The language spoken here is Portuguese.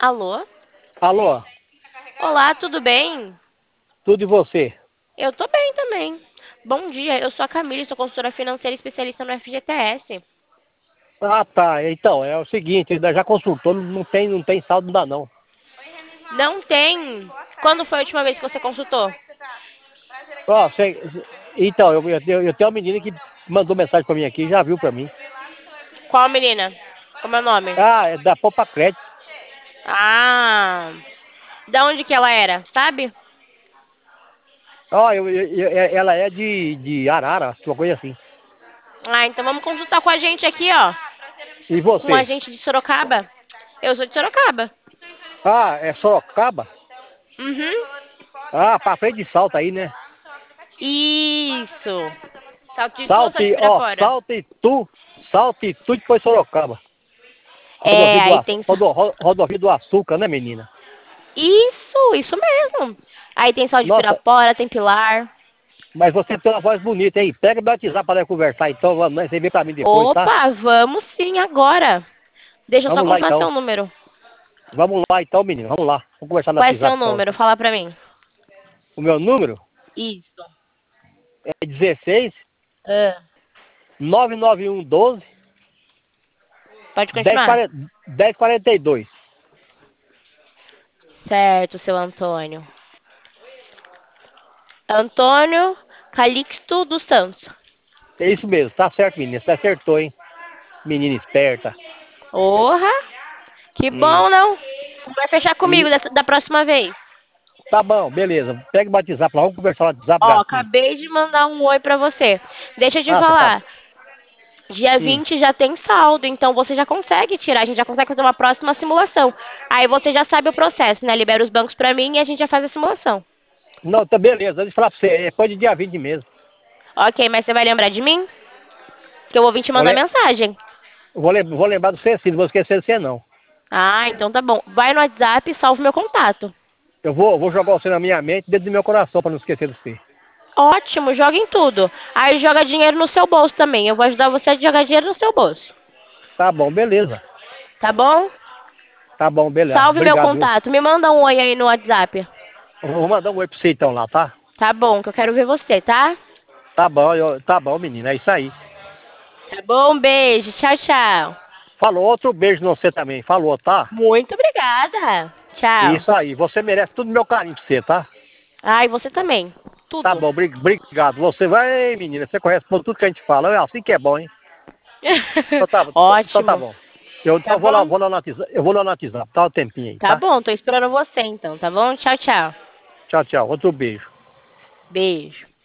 Alô? Alô, Olá, tudo bem? tudo e você? Eu tô bem também. Bom dia, eu sou a Camila, sou consultora financeira e especialista no FGTS. Ah, tá. Então, é o seguinte, ainda já consultou, não tem saldo, não dá não. Não tem. Quando foi a última vez que você consultou? Ó, então, eu tenho uma menina que mandou mensagem pra mim aqui, já viu pra mim. Qual menina? Como é o nome? Ah, é da Poupa Crédito. Ah, da onde que ela era, sabe? Ó, ela é de Arara, uma coisa assim. Ah, então vamos consultar com a gente aqui, ó. E Com a você? gente de Sorocaba. Eu sou de Sorocaba. Ah, é Sorocaba? Uhum. Ah, pra frente de Salto aí, né? Isso. Salto de Tu ou Salto, Salto de ó, Pirapora? Salto e Tu depois Sorocaba. É, Rodovia do, aí tem. rodovia do Açúcar, né, menina? Isso mesmo. Aí tem Salto de Nossa, Pirapora, tem Pilar. mas você tem uma voz bonita, hein? Pega meu WhatsApp para nós conversar, então você vem pra mim depois, tá? Opa, vamos sim agora. Deixa eu só Vamos lá confirmar então. seu número. Vamos lá então, menino. Vamos lá. Vamos conversar no Qual é seu WhatsApp então. número? Fala pra mim. O meu número Isso. é 16 Ah, 991 12 pode 10 continuar. 1042. Certo, seu Antônio. Antônio Calixto dos Santos. É isso mesmo, tá certo, menina. Você acertou, hein? Menina esperta. Porra, que Hum. bom, não? Vai fechar comigo E da próxima vez. tá bom, beleza. Pega o WhatsApp lá, vamos conversar no WhatsApp, Ó, gatinho. acabei de mandar um oi pra você. Deixa eu te Ah, você tá. falar. Dia Hum. 20 já tem saldo, então você já consegue tirar, a gente já consegue fazer uma próxima simulação. Aí você já sabe o processo, né? Libera os bancos pra mim e a gente já faz a simulação. Não, tá beleza. Deixa eu falar pra você. É depois de dia 20 mesmo. Ok, mas você vai lembrar de mim? Que eu vou vir te Vou, mandar le- mensagem. vou lembrar do você sim, não vou esquecer de você não. Ah, então tá bom. Vai no WhatsApp e salve meu contato. Eu vou jogar você na minha mente, dentro do meu coração, para não esquecer de você. Ótimo, joga em tudo. Aí joga dinheiro no seu bolso também. Eu vou ajudar você a jogar dinheiro no seu bolso. Tá bom, beleza. Tá bom? Tá bom, beleza. Salve meu Obrigado, viu? contato. Me manda um oi aí no WhatsApp. Eu vou mandar um oi pra você então lá, tá? Tá bom, que eu quero ver você, tá? Tá bom, tá bom, menina. É isso aí. Tá bom, beijo. Tchau, tchau. Falou, outro beijo no você também. Falou, tá? Muito obrigada. Tchau. Isso aí. Você merece todo o meu carinho pra você, tá? Ai, você também. Tá Tudo. bom, obrigado. Você vai, menina. Você conhece tudo que a gente fala. É assim que é bom, hein? Então tá Ótimo. bom. Eu Tá então bom? vou lá no WhatsApp. Eu vou lá no WhatsApp. Tá um tempinho aí, Tá tá? bom, tô esperando você então, tá bom? Tchau, tchau. Tchau, tchau. Outro beijo. Beijo.